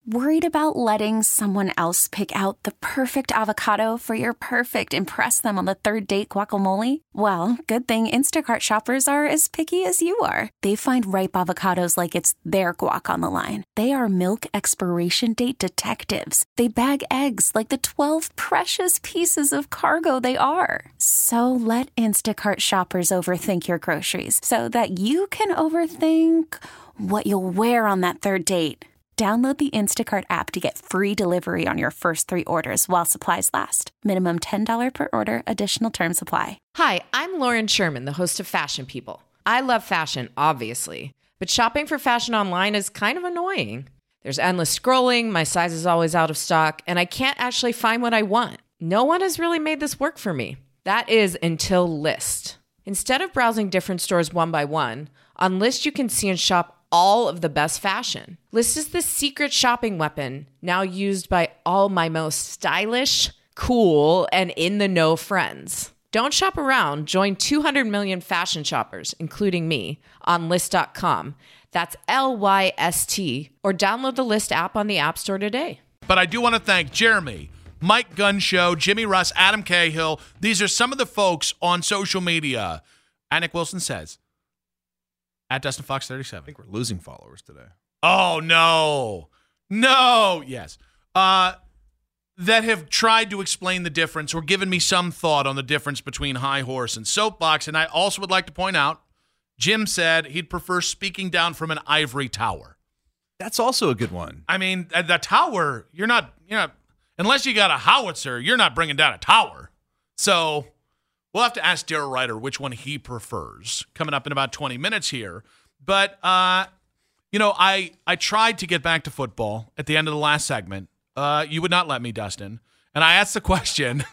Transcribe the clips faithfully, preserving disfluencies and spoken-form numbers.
Worried about letting someone else pick out the perfect avocado for your perfect impress them on the third date guacamole? Well, good thing Instacart shoppers are as picky as you are. They find ripe avocados like it's their guac on the line. They are milk expiration date detectives. They bag eggs like the twelve precious pieces of cargo they are. So let Instacart shoppers overthink your groceries so that you can overthink what you'll wear on that third date. Download the Instacart app to get free delivery on your first three orders while supplies last. Minimum ten dollars per order. Additional terms apply. Hi, I'm Lauren Sherman, the host of Fashion People. I love fashion, obviously, but shopping for fashion online is kind of annoying. There's endless scrolling, my size is always out of stock, and I can't actually find what I want. No one has really made this work for me. That is until Lyst. Instead of browsing different stores one by one, on Lyst you can see and shop all of the best fashion. Lyst is the secret shopping weapon now used by all my most stylish, cool, and in-the-know friends. Don't shop around. Join two hundred million fashion shoppers, including me, on Lyst dot com. That's L Y S T. Or download the Lyst app on the App Store today. But I do want to thank Jeremy, Mike Gunshow, Jimmy Russ, Adam Cahill. These are some of the folks on social media. Nick Wilson says, at Dustin Fox thirty-seven. I think we're losing followers today. Oh, no. No. Yes. Uh, that have tried to explain the difference or given me some thought on the difference between high horse and soapbox. And I also would like to point out, Jim said he'd prefer speaking down from an ivory tower. That's also a good one. I mean, the tower, you're not, you're not, unless you got a howitzer, you're not bringing down a tower. So we'll have to ask Darryl Ryder which one he prefers coming up in about twenty minutes here. But, uh, you know, I, I tried to get back to football at the end of the last segment. Uh, you would not let me, Dustin. And I asked the question,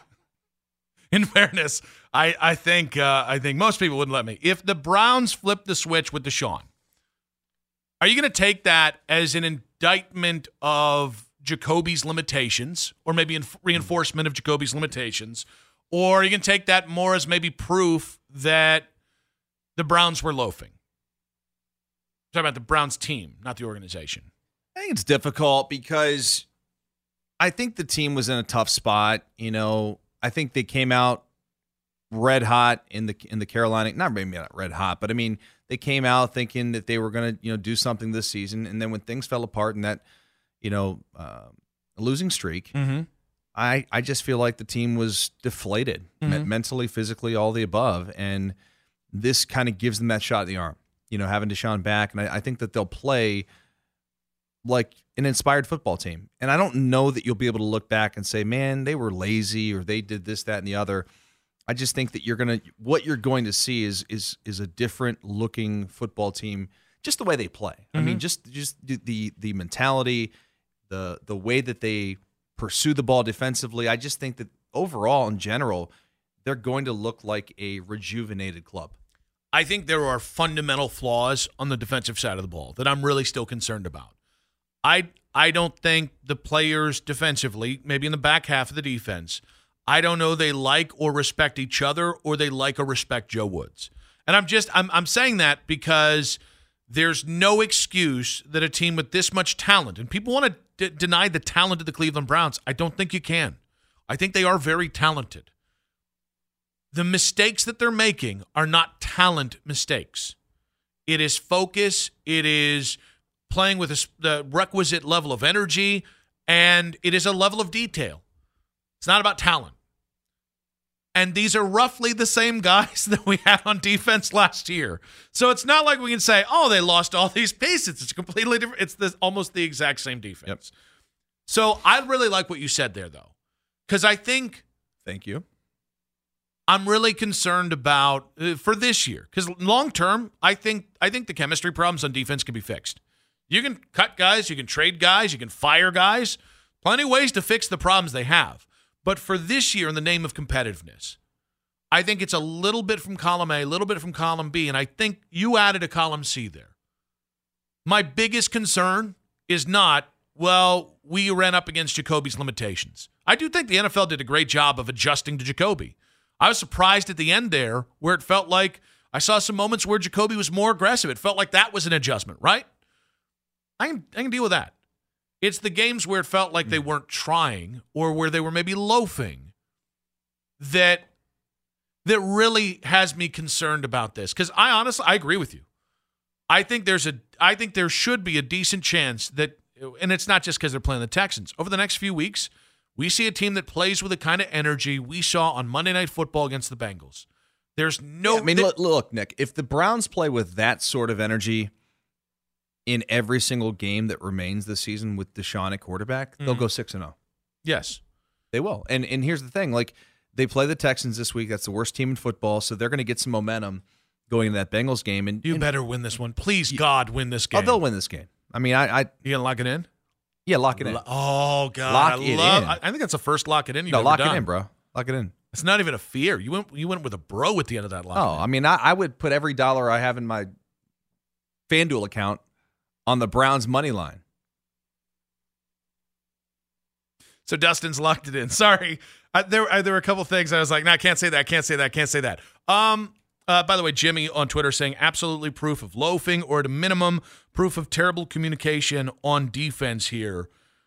in fairness, I, I think uh, I think most people wouldn't let me. If the Browns flip the switch with Deshaun, are you going to take that as an indictment of Jacoby's limitations or maybe in reinforcement of Jacoby's limitations? Or are you going to take that more as maybe proof that the Browns were loafing? I'm talking about the Browns team, not the organization. I think it's difficult because I think the team was in a tough spot. You know, I think they came out red hot in the in the Carolina, not maybe not red hot, but I mean, they came out thinking that they were going to, you know, do something this season. And then when things fell apart in that, you know, uh, losing streak, mm-hmm. I, I just feel like the team was deflated, Mm-hmm. mentally, physically, all the above. And this kind of gives them that shot in the arm, you know, having Deshaun back. And I, I think that they'll play like an inspired football team. And I don't know that you'll be able to look back and say, man, they were lazy or they did this, that, and the other. I just think that you're going to, what you're going to see is is is a different looking football team, just the way they play. Mm-hmm. I mean, just just the, the the mentality, the the way that they pursue the ball defensively. I just think that overall, in general, they're going to look like a rejuvenated club. I think there are fundamental flaws on the defensive side of the ball that I'm really still concerned about. I I don't think the players defensively, maybe in the back half of the defense, I don't know they like or respect each other or they like or respect Joe Woods. And I'm just I'm I'm saying that because there's no excuse that a team with this much talent, and people want to d- deny the talent of the Cleveland Browns. I don't think you can. I think they are very talented. The mistakes that they're making are not talent mistakes. It is focus. It is playing with a, the requisite level of energy, and it is a level of detail. It's not about talent. And these are roughly the same guys that we had on defense last year. So it's not like we can say, oh, they lost all these pieces. It's completely different. It's the, almost the exact same defense. Yep. So I really like what you said there, though, because I think Thank you. I'm really concerned about uh, for this year, because long term, I think I think the chemistry problems on defense can be fixed. You can cut guys, you can trade guys, you can fire guys. Plenty of ways to fix the problems they have. But for this year, in the name of competitiveness, I think it's a little bit from column A, a little bit from column B, and I think you added a column C there. My biggest concern is not, well, we ran up against Jacoby's limitations. I do think the N F L did a great job of adjusting to Jacoby. I was surprised at the end there where it felt like I saw some moments where Jacoby was more aggressive. It felt like that was an adjustment, right? I can, I can deal with that. It's the games where it felt like they weren't trying or where they were maybe loafing that that really has me concerned about this. Because I honestly, I agree with you. I think there's a, I think there should be a decent chance that, and it's not just because they're playing the Texans. Over the next few weeks, we see a team that plays with the kind of energy we saw on Monday Night Football against the Bengals. There's no. Yeah, I mean, th- look, look, Nick, if the Browns play with that sort of energy in every single game that remains this season with Deshaun at quarterback, mm-hmm. they'll go six and zero. Yes, they will. And and here's the thing: like they play the Texans this week. That's the worst team in football, so they're going to get some momentum going into that Bengals game. And you and, better win this one, please, God, win this game. Oh, they'll win this game. I mean, I, I you gonna lock it in? Yeah, lock it in. Oh God, lock I it love. in. I think that's the first lock it in. You've no, ever lock done. it in, bro. Lock it in. It's not even a fear. You went. You went with a bro at the end of that lock. Oh, I mean, I, I would put every dollar I have in my FanDuel account on the Browns money line. So Dustin's locked it in. Sorry, I, there I, there were a couple things I was like, no, I can't say that. I can't say that. I can't say that. Um. Uh, by the way, Jimmy on Twitter saying absolutely proof of loafing, or at a minimum, proof of terrible communication on defense here.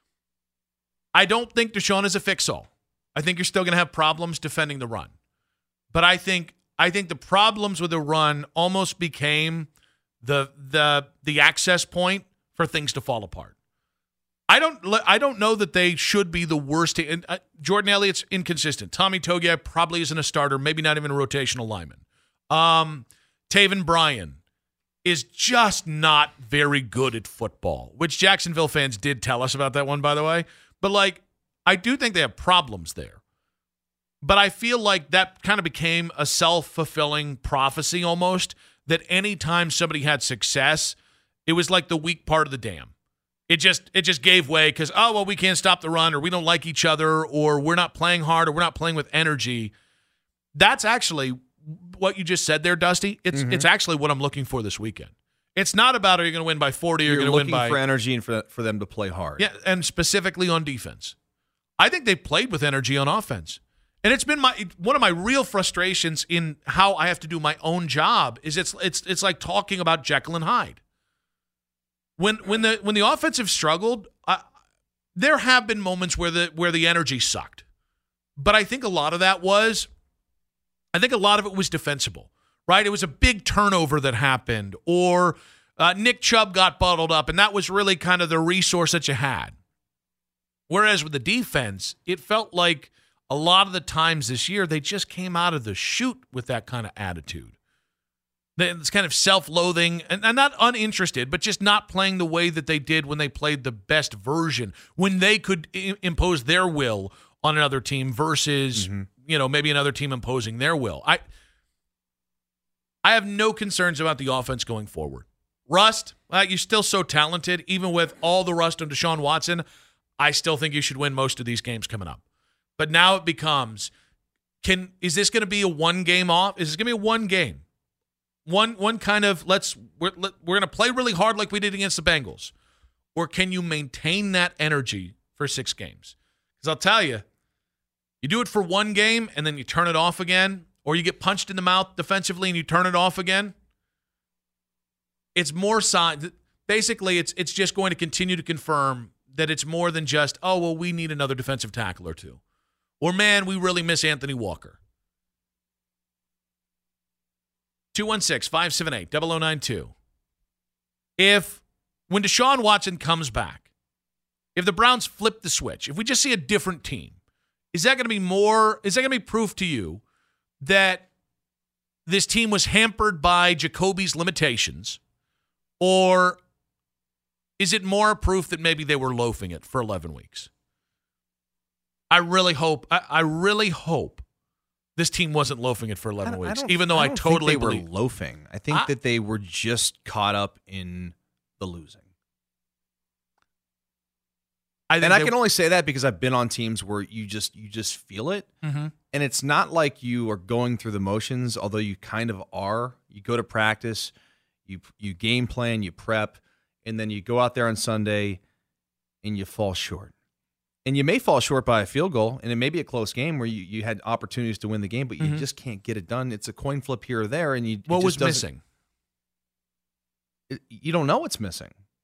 I don't think Deshaun is a fix-all. I think you're still going to have problems defending the run. But I think I think the problems with the run almost became the the the access point for things to fall apart. I don't I don't know that they should be the worst. And, uh, Jordan Elliott's inconsistent. Tommy Togiai probably isn't a starter, maybe not even a rotational lineman. Um, Taven Bryan is just not very good at football, which Jacksonville fans did tell us about that one, by the way. But, like, I do think they have problems there. But I feel like that kind of became a self-fulfilling prophecy almost, that anytime somebody had success, it was like the weak part of the dam. It just it just gave way because, oh, well, we can't stop the run, or we don't like each other, or we're not playing hard, or we're not playing with energy. That's actually what you just said there, Dusty. It's mm-hmm. it's actually what I'm looking for this weekend. It's not about, are you going to win by forty, or you're, you're going to win by... You're looking for energy and for, for them to play hard. Yeah, and specifically on defense. I think they played with energy on offense. And it's been my one of my real frustrations in how I have to do my own job is it's it's it's like talking about Jekyll and Hyde. When when the when the offensive struggled, I, there have been moments where the where the energy sucked. But I think a lot of that was I think a lot of it was defensible, right? It was a big turnover that happened, or uh, Nick Chubb got bottled up, and that was really kind of the resource that you had. Whereas with the defense, it felt like a lot of the times this year, they just came out of the chute with that kind of attitude. It's kind of self-loathing, and, and not uninterested, but just not playing the way that they did when they played the best version, when they could I- impose their will on another team versus, mm-hmm. you know, maybe another team imposing their will. I I have no concerns about the offense going forward. Rust, uh, you're still so talented. Even with all the rust on Deshaun Watson, I still think you should win most of these games coming up. But now it becomes, can is this going to be a one game off? Is this going to be a one game? One one kind of, let's, we're, we're going to play really hard like we did against the Bengals. Or can you maintain that energy for six games? Because I'll tell you, you do it for one game and then you turn it off again, or you get punched in the mouth defensively and you turn it off again. It's more sign. Basically, it's it's just going to continue to confirm that it's more than just, oh, well, we need another defensive tackle or two. Or, man, we really miss Anthony Walker. two one six, five seven eight, zero zero nine two. If, when Deshaun Watson comes back, if the Browns flip the switch, if we just see a different team, is that going to be more, is that going to be proof to you that this team was hampered by Jacoby's limitations? Or is it more proof that maybe they were loafing it for eleven weeks? I really hope, I, I really hope this team wasn't loafing it for eleven weeks, even though I, I totally think they believe. were loafing. I think I, that they were just caught up in the losing. I and I can only say that because I've been on teams where you just you just feel it. Mm-hmm. And it's not like you are going through the motions, although you kind of are. You go to practice, you you game plan, you prep, and then you go out there on Sunday and you fall short. And you may fall short by a field goal, and it may be a close game where you, you had opportunities to win the game, but you mm-hmm. just can't get it done. It's a coin flip here or there, and you what it was just missing? It, you don't know what's missing.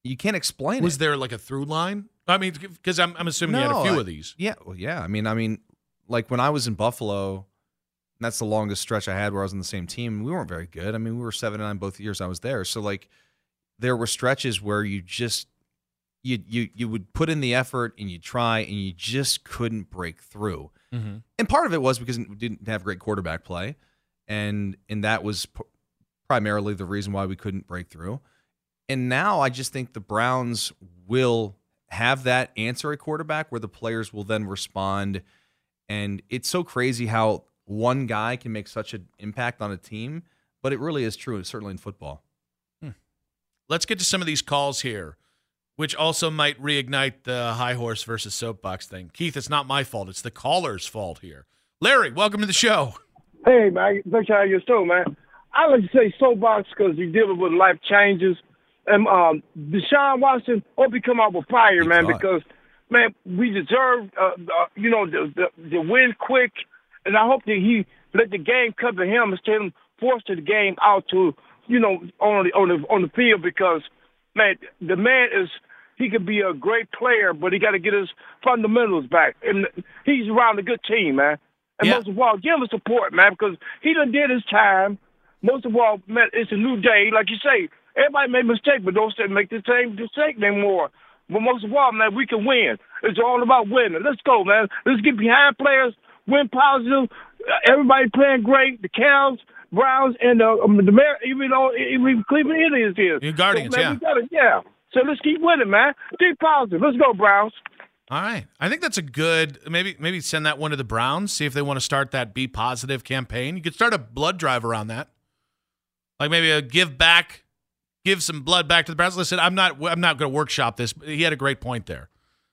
You can't explain Was it. there like a through line? I mean, because I'm, I'm assuming you had a No, few I- of these. Yeah, well, yeah. I mean, I mean, like when I was in Buffalo, and that's the longest stretch I had where I was on the same team. We weren't very good. I mean, we were seven and nine both years I was there. So like, there were stretches where you just you you you would put in the effort and you try and you just couldn't break through. Mm-hmm. And part of it was because we didn't have great quarterback play, and and that was p- primarily the reason why we couldn't break through. And now I just think the Browns will have that answer at quarterback where the players will then respond. And it's so crazy how one guy can make such an impact on a team, but it really is true, certainly in football. Hmm. Let's get to some of these calls here, which also might reignite the high horse versus soapbox thing. Keith, it's not my fault. It's the caller's fault here. Larry, welcome to the show. Hey, man. Thanks for having your show, man. I like to say soapbox because you're dealing with life changes. And um, Deshaun Watson hope he come out with fire, He man, thought. because, man, we deserve, uh, uh, you know, the, the, the win quick. And I hope that he let the game cover him instead of forcing the game out to, you know, on the, on the, on the field because, man, the man is – he could be a great player, but he got to get his fundamentals back. And he's around a good team, man. And Yeah. most of all, give him support, man, because he done did his time. Most of all, man, it's a new day. Like you say, everybody made mistakes, but don't say make the same mistake anymore. But most of all, man, we can win. It's all about winning. Let's go, man. Let's get behind players, win positive. Uh, everybody playing great. The Cavs, Browns, and uh, um, the Mar- even though even Cleveland Indians here. The Guardians, so, man, yeah. We gotta, yeah. So let's keep winning, man. Keep positive. Let's go, Browns. All right. I think that's a good maybe maybe send that one to the Browns, see if they want to start that Be Positive campaign. You could start a blood drive around that. Like maybe a give back, give some blood back to the Browns. Listen, I'm not I'm not going to workshop this, but he had a great point there.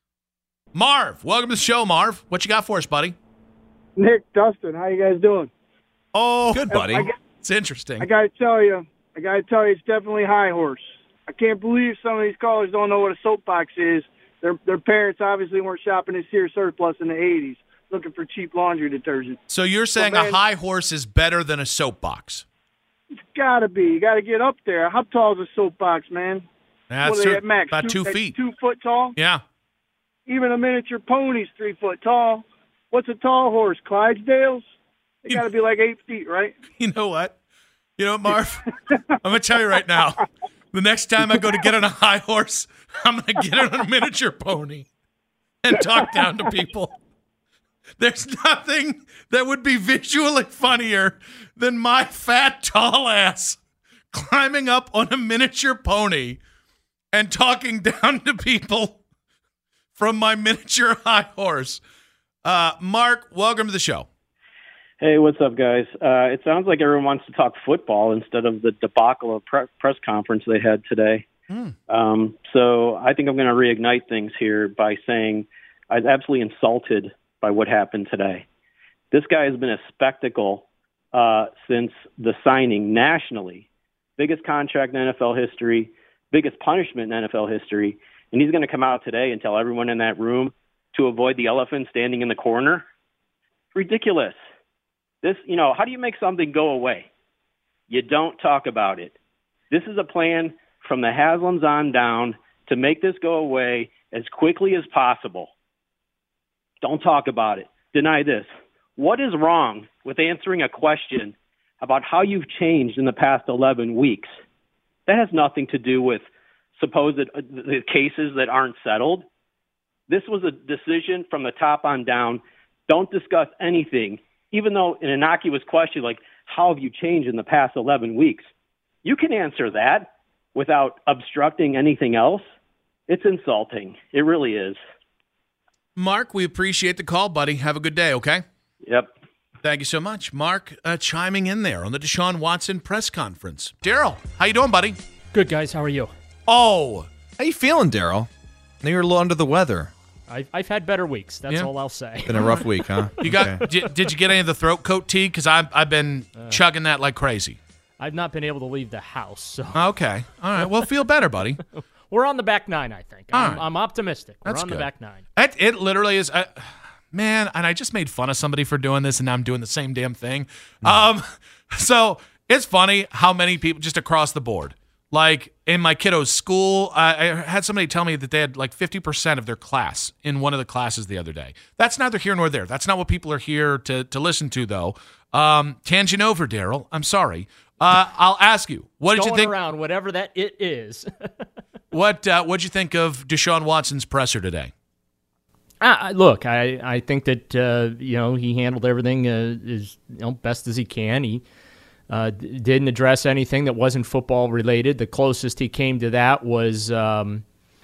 Marv, welcome to the show, Marv. What you got for us, buddy? Nick, Dustin, how you guys doing? Oh, Good, buddy. I, got- it's interesting. I got to tell you, I got to tell you, it's definitely high horse. I can't believe some of these callers don't know what a soapbox is. Their their parents obviously weren't shopping at Sears Surplus in the eighties, looking for cheap laundry detergent. So you're saying Well, a man- high horse is better than a soapbox? It's got to be. You got to get up there. How tall is a soapbox, man? That's what are they true. at max? About two at feet. Two foot tall? Yeah. Even a miniature pony's three foot tall. What's a tall horse? Clydesdales? They got to be like eight feet, right? You know what? You know what, Marv? I'm going to tell you right now. The next time I go to get on a high horse, I'm going to get on a miniature pony and talk down to people. There's nothing that would be visually funnier than my fat, tall ass climbing up on a miniature pony and talking down to people from my miniature high horse. Uh, Mark, welcome to the show. Hey, what's up, guys? Uh, it sounds like everyone wants to talk football instead of the debacle of pre- press conference they had today. Mm. Um, so I think I'm going to reignite things here by saying I was absolutely insulted by what happened today. This guy has been a spectacle uh, since the signing nationally. Biggest contract in N F L history, biggest punishment in N F L history, and he's going to come out today and tell everyone in that room to avoid the elephant standing in the corner. Ridiculous. This, you know, how do you make something go away? You don't talk about it. This is a plan from the Haslams on down to make this go away as quickly as possible. Don't talk about it. Deny this. What is wrong with answering a question about how you've changed in the past eleven weeks? That has nothing to do with supposed uh, the cases that aren't settled. This was a decision from the top on down. Don't discuss anything, even though an innocuous question like, how have you changed in the past eleven weeks? You can answer that without obstructing anything else. It's insulting. It really is. Mark, we appreciate the call, buddy. Have a good day, okay? Yep. Thank you so much. Mark uh, chiming in there on the Deshaun Watson press conference. Daryl, how you doing, buddy? Good, guys. How are you? Oh, How you feeling, Daryl? I know you're a little under the weather. I've, I've had better weeks. That's Yeah. all I'll say. Been a rough week, huh? you got? Okay. did, did you get any of the throat coat tea? Because I've I've been chugging that like crazy. I've not been able to leave the house, so Okay, all right. Well, feel better, buddy. we're on the back nine, I think. All I'm, right. I'm optimistic. We're That's on good. the back nine. It, it literally is. Uh, man, and I just made fun of somebody for doing this, and now I'm doing the same damn thing. Um, so it's funny how many people just across the board, Like in my kiddo's school, I, I had somebody tell me that they had like fifty percent of their class in one of the classes the other day. That's neither here nor there. That's not what people are here to, to listen to, though. Um, tangent over, Daryl. I'm sorry. Uh, I'll ask you. What did Going you think? around, whatever that it is. What uh, what'd you think of Deshaun Watson's presser today? Uh, look, I, I think that uh, you know he handled everything uh, as you know best as he can. He uh, d- didn't address anything that wasn't football related. The closest he came to that was um,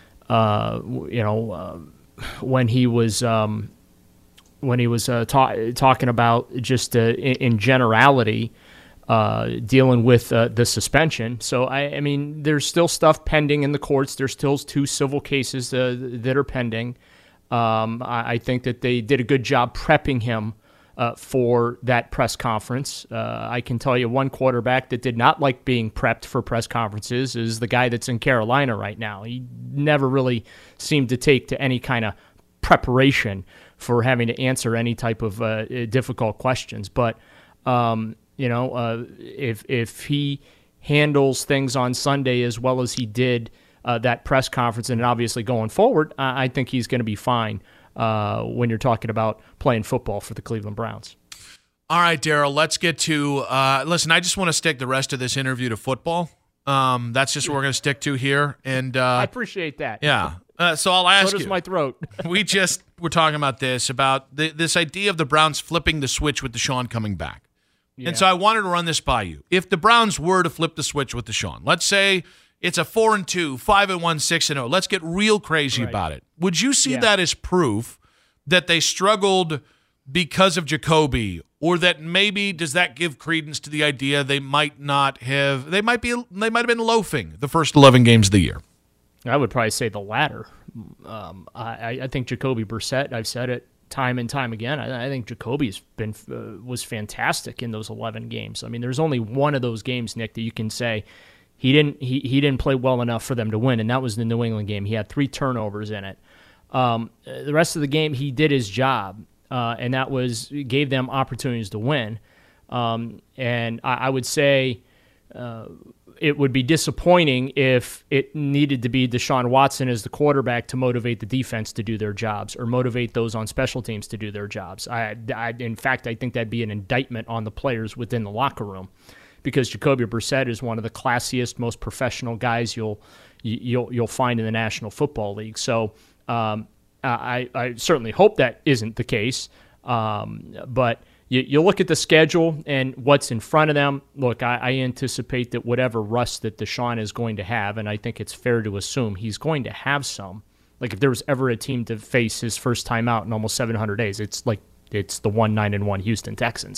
uh, you know uh, when he was um, when he was uh, ta- talking about just uh, in, in generality uh, dealing with uh, the suspension. So I, I mean, there's still stuff pending in the courts. There's still two civil cases uh, that are pending. Um, I, I think that they did a good job prepping him uh, for that press conference. Uh, I can tell you one quarterback that did not like being prepped for press conferences is the guy that's in Carolina right now. He never really seemed to take to any kind of preparation for having to answer any type of uh, difficult questions. But, um, you know, uh, if if he handles things on Sunday as well as he did Uh, that press conference, and obviously going forward, I, I think he's going to be fine uh, when you're talking about playing football for the Cleveland Browns. All right, Daryl, let's get to uh, – listen, I just want to stick the rest of this interview to football. Um, that's just what we're going to stick to here. And uh, I appreciate that. Yeah. Uh, so I'll ask you. So does my throat. we just were talking about this, about the, this idea of the Browns flipping the switch with Deshaun coming back. Yeah. And so I wanted to run this by you. If the Browns were to flip the switch with Deshaun, let's say – it's a four and two, five and one, six and zero. Let's get real crazy right. about it. Would you see yeah. that as proof that they struggled because of Jacoby, or that maybe does that give credence to the idea they might not have? They might be. They might have been loafing the first eleven games of the year. I would probably say the latter. Um, I, I think Jacoby Brissett. I've said it time and time again. I, I think Jacoby's been uh, was fantastic in those eleven games. I mean, there's only one of those games, Nick, that you can say. He didn't. He, he didn't play well enough for them to win, and that was the New England game. He had three turnovers in it. Um, the rest of the game, he did his job, uh, and that was gave them opportunities to win. Um, and I, I would say uh, it would be disappointing if it needed to be Deshaun Watson as the quarterback to motivate the defense to do their jobs, or motivate those on special teams to do their jobs. I, I, in fact, I think that'd be an indictment on the players within the locker room. Because Jacoby Brissett is one of the classiest, most professional guys you'll you'll you'll find in the National Football League. So um, I, I certainly hope that isn't the case. Um, but you, you look at the schedule and what's in front of them. Look, I, I anticipate that whatever rust that Deshaun is going to have, and I think it's fair to assume he's going to have some. Like if there was ever a team to face his first time out in almost seven hundred days, it's like it's the one nine and one Houston Texans.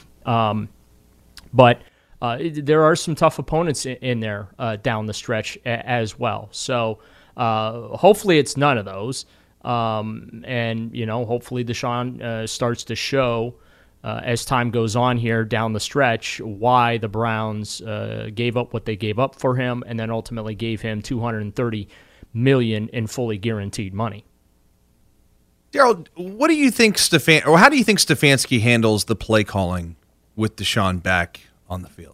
Um, but Uh, there are some tough opponents in, in there uh, down the stretch a, as well. So uh, hopefully it's none of those. Um, and, you know, hopefully Deshaun uh, starts to show uh, as time goes on here down the stretch why the Browns uh, gave up what they gave up for him, and then ultimately gave him two hundred thirty million dollars in fully guaranteed money. Daryl, what do you think Stefan, or how do you think Stefanski handles the play calling with Deshaun back on the field?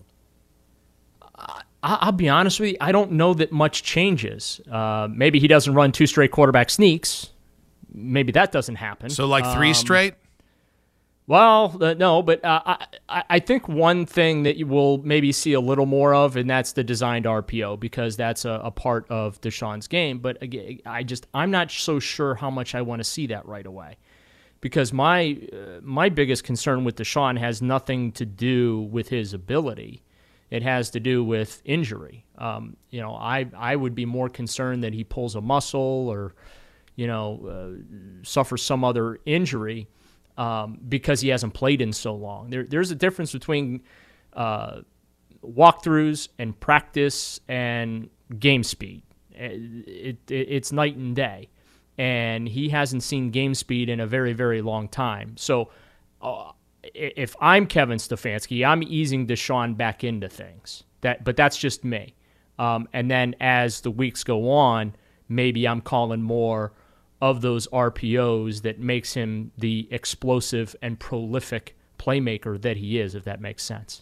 I'll be honest with you, I don't know that much changes. Uh, maybe he doesn't run two straight quarterback sneaks. Maybe that doesn't happen. So like three um, straight? Well, uh, no, but uh, I, I think one thing that you will maybe see a little more of, and that's the designed R P O, because that's a, a part of Deshaun's game. But again, I just I'm not so sure how much I want to see that right away. Because my uh, my biggest concern with Deshaun has nothing to do with his ability. It has to do with injury. Um, you know, I I would be more concerned that he pulls a muscle or, you know, uh, suffers some other injury um, because he hasn't played in so long. There there's a difference between uh, walkthroughs and practice and game speed. It, it it's night and day. And he hasn't seen game speed in a very, very long time. So uh, if I'm Kevin Stefanski, I'm easing Deshaun back into things. That, But that's just me. Um, and then as the weeks go on, maybe I'm calling more of those R P Os that makes him the explosive and prolific playmaker that he is, if that makes sense.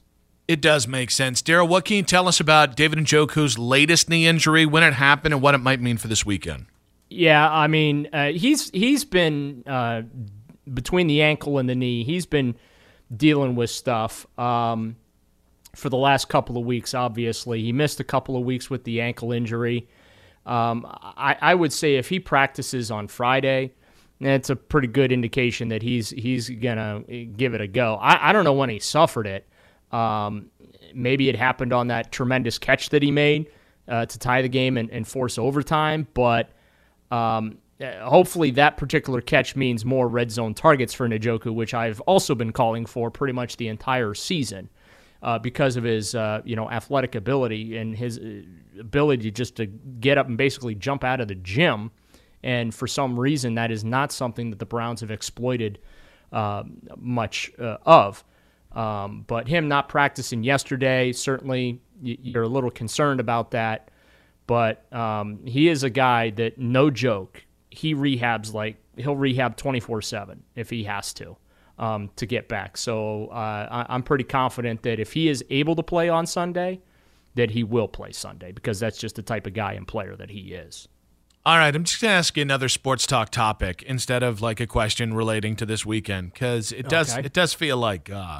It does make sense. Daryl, what can you tell us about David Njoku's latest knee injury, when it happened, and what it might mean for this weekend? Yeah, I mean, uh, he's he's been uh, between the ankle and the knee. He's been dealing with stuff um, for the last couple of weeks. Obviously, he missed a couple of weeks with the ankle injury. Um, I, I would say if he practices on Friday, that's a pretty good indication that he's he's gonna give it a go. I, I don't know when he suffered it. Um, maybe it happened on that tremendous catch that he made uh, to tie the game and, and force overtime, but. Um, hopefully that particular catch means more red zone targets for Njoku, which I've also been calling for pretty much the entire season uh, because of his uh, you know athletic ability and his ability just to get up and basically jump out of the gym. And for some reason, that is not something that the Browns have exploited uh, much uh, of. Um, but him not practicing yesterday, certainly you're a little concerned about that. But um, he is a guy that, no joke, he rehabs like he'll rehab twenty-four seven if he has to um, to get back. So uh, I, I'm pretty confident that if he is able to play on Sunday, that he will play Sunday because that's just the type of guy and player that he is. All right, I'm just going to ask you another sports talk topic instead of like a question relating to this weekend because it does Okay. it does feel like uh,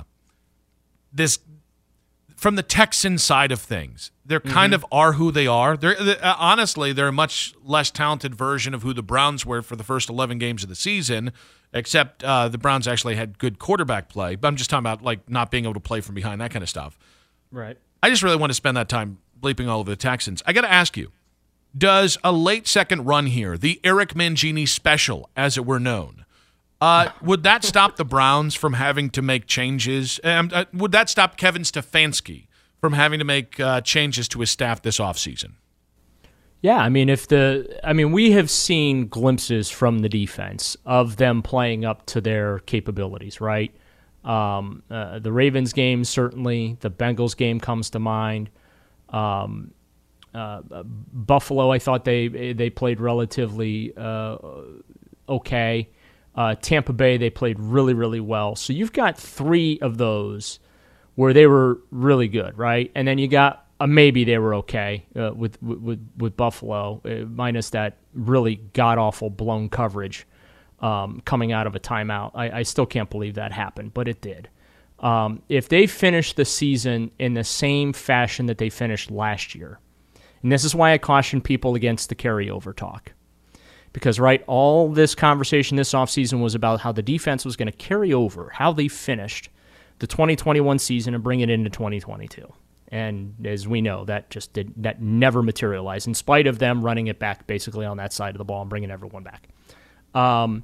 this. From the Texan side of things, they kind mm-hmm. of are who they are. They're, they, uh, honestly, they're a much less talented version of who the Browns were for the first eleven games of the season, except uh, the Browns actually had good quarterback play. But I'm just talking about like not being able to play from behind, that kind of stuff. Right. I just really want to spend that time bleeping all over the Texans. I got to ask you, does a late second run here, the Eric Mangini special, as it were known, Uh, would that stop the Browns from having to make changes? Um, uh, would that stop Kevin Stefanski from having to make uh, changes to his staff this offseason? Yeah, I mean, if the, I mean, we have seen glimpses from the defense of them playing up to their capabilities, right? Um, uh, the Ravens game, certainly. The Bengals game comes to mind. Um, uh, Buffalo, I thought they they played relatively uh, okay. Uh, Tampa Bay, they played really, really well. So you've got three of those where they were really good, right? And then you got a maybe they were okay uh, with, with with Buffalo, uh, minus that really god-awful blown coverage um, coming out of a timeout. I, I still can't believe that happened, but it did. Um, if they finish the season in the same fashion that they finished last year, and this is why I caution people against the carryover talk. Because, right, all this conversation this offseason was about how the defense was going to carry over, how they finished the twenty twenty-one season and bring it into twenty twenty-two. And as we know, that just did that never materialized, in spite of them running it back basically on that side of the ball and bringing everyone back. Um,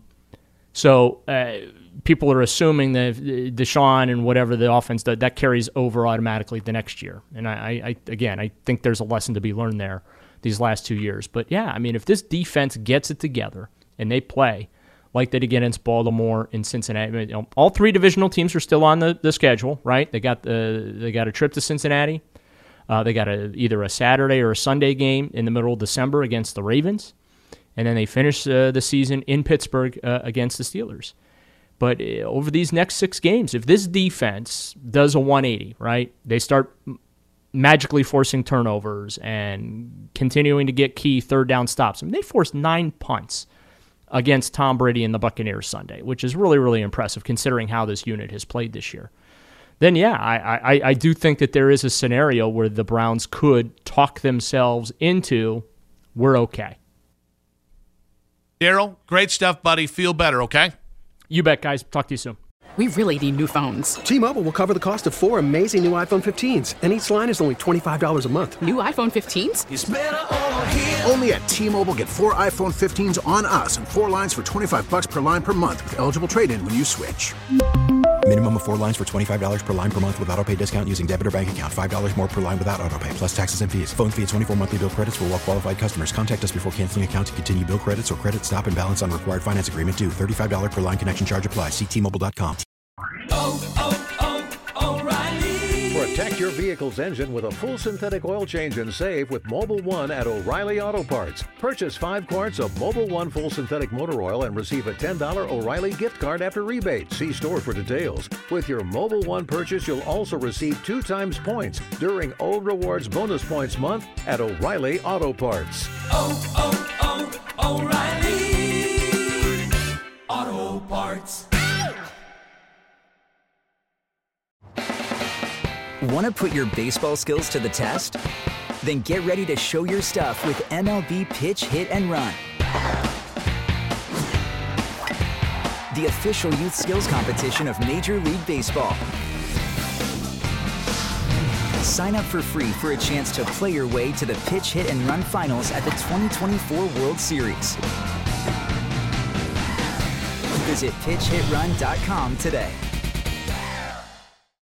so uh, people are assuming that Deshaun and whatever the offense does, that carries over automatically the next year. And I, I again, I think there's a lesson to be learned there these last two years. But yeah, I mean, if this defense gets it together and they play like they did against Baltimore and Cincinnati, you know, all three divisional teams are still on the, the schedule, right? They got the they got a trip to Cincinnati. Uh, they got a, either a Saturday or a Sunday game in the middle of December against the Ravens, and then they finish uh, the season in Pittsburgh uh, against the Steelers. But uh, over these next six games, if this defense does a one eighty, right, they start magically forcing turnovers and continuing to get key third down stops. I mean, they forced nine punts against Tom Brady and the Buccaneers Sunday, which is really, really impressive considering how this unit has played this year. Then, yeah, I, I, I do think that there is a scenario where the Browns could talk themselves into, we're okay. Daryl, great stuff, buddy. Feel better, okay? You bet, guys. Talk to you soon. We really need new phones. T-Mobile will cover the cost of four amazing new iPhone fifteens, and each line is only twenty-five dollars a month. New iPhone fifteens? It's better over here. Only at T-Mobile, get four iPhone fifteens on us and four lines for twenty-five dollars per line per month with eligible trade-in when you switch. Minimum of four lines for twenty-five dollars per line per month with autopay discount using debit or bank account. five dollars more per line without autopay, plus taxes and fees. Phone fee at twenty-four monthly bill credits for well-qualified customers. Contact us before canceling account to continue bill credits or credit stop and balance on required finance agreement due. thirty-five dollars per line connection charge applies. See T Mobile dot com. Oh, oh, oh, O'Reilly. For a Protect your vehicle's engine with a full synthetic oil change and save with Mobil One at O'Reilly Auto Parts. Purchase five quarts of Mobil One full synthetic motor oil and receive a ten dollars O'Reilly gift card after rebate. See store for details. With your Mobil One purchase, you'll also receive two times points during O Rewards Bonus Points Month at O'Reilly Auto Parts. Oh, oh, oh, O'Reilly Auto Parts. Want to put your baseball skills to the test? Then get ready to show your stuff with M L B Pitch, Hit, and Run. The official youth skills competition of Major League Baseball. Sign up for free for a chance to play your way to the Pitch, Hit, and Run finals at the twenty twenty-four World Series. Visit pitch hit run dot com today.